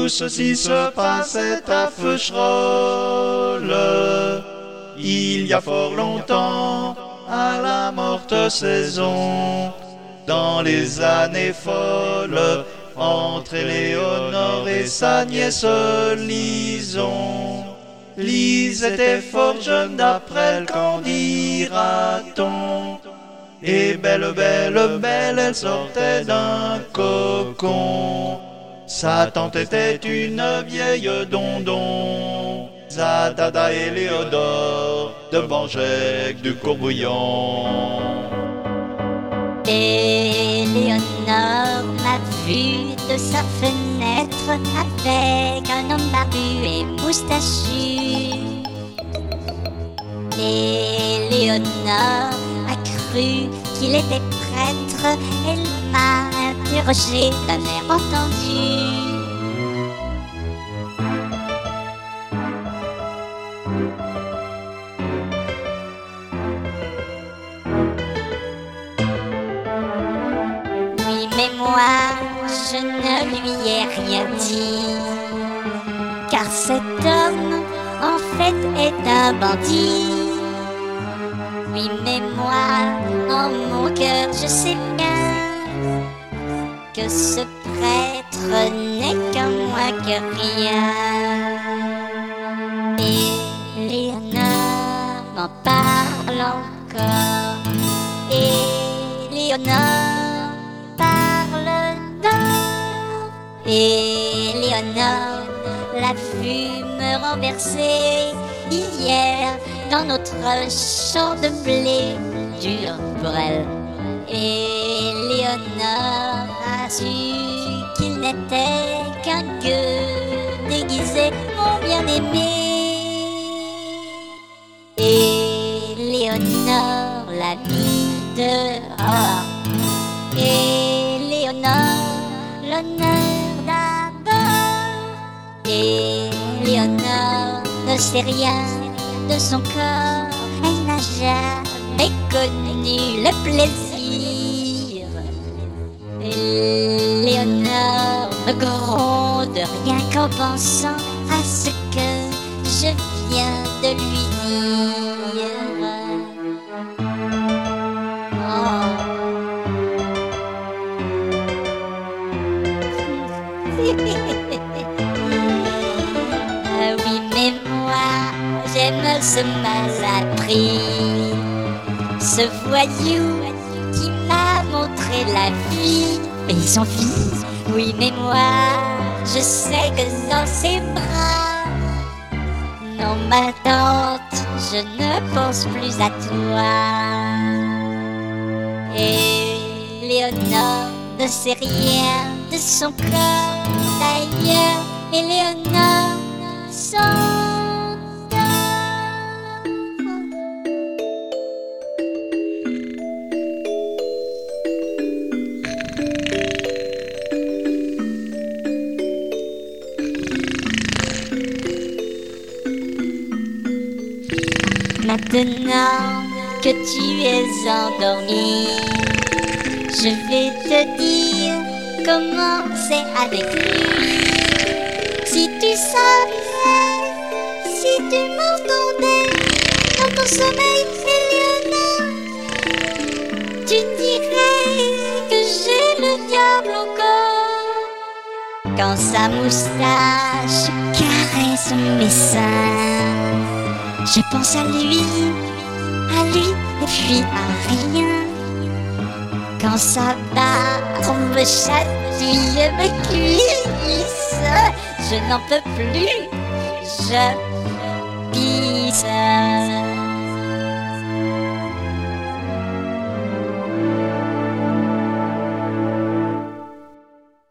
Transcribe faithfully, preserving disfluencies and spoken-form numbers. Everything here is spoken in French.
Tout ceci se passait à Feucherolles, il y a fort longtemps, à la morte saison, dans les années folles, entre Éléonore et sa nièce Lison. Lise était fort jeune d'après le qu'en dira-t-on, et belle, belle, belle, elle sortait d'un cocon. Sa tante était une vieille dondon, Zadada Éléodore de Banjec du Courbouillon. Éléonore m'a vu de sa fenêtre avec un homme barbu et moustachu. Éléonore a cru qu'il était prêtre, elle m'a interrogé d'un air entendu. Oui, mais moi, je ne lui ai rien dit, car cet homme, en fait, est un bandit. Oui, mais moi, en mon cœur, je sais bien que ce prêtre n'est qu'un moins que rien. Éléonore m'en parle encore. Éléonore parle d'or. Éléonore l'a vu me renverser hier dans notre champ de blé dur pour elle. Éléonore a su qu'il n'était qu'un gueux déguisé, mon bien-aimé. Éléonore l'a mis dehors. Éléonore, l'honneur d'abord. Éléonore ne sait rien de son corps, elle n'a jamais connu le plaisir. Éléonore me gronde rien qu'en pensant à ce que je viens de lui dire. Oh. Ah oui, mais moi, j'aime ce malappris, ce voyou qui m'a montré la vie et son fils. Oui, mais moi, je sais que dans ses bras, non, ma tante, je ne pense plus à toi. Éléonore ne sait rien de son corps, d'ailleurs, Éléonore s'endort. Maintenant que tu es endormi, je vais te dire comment c'est avec lui. Si tu savais, si tu m'entendais dans ton sommeil, Éléonore, tu dirais que j'ai le diable au corps. Quand sa moustache caresse mes seins, je pense à lui, à lui et puis à rien. Quand sa barbe me chatouille, me glisse, je n'en peux plus, je pisse.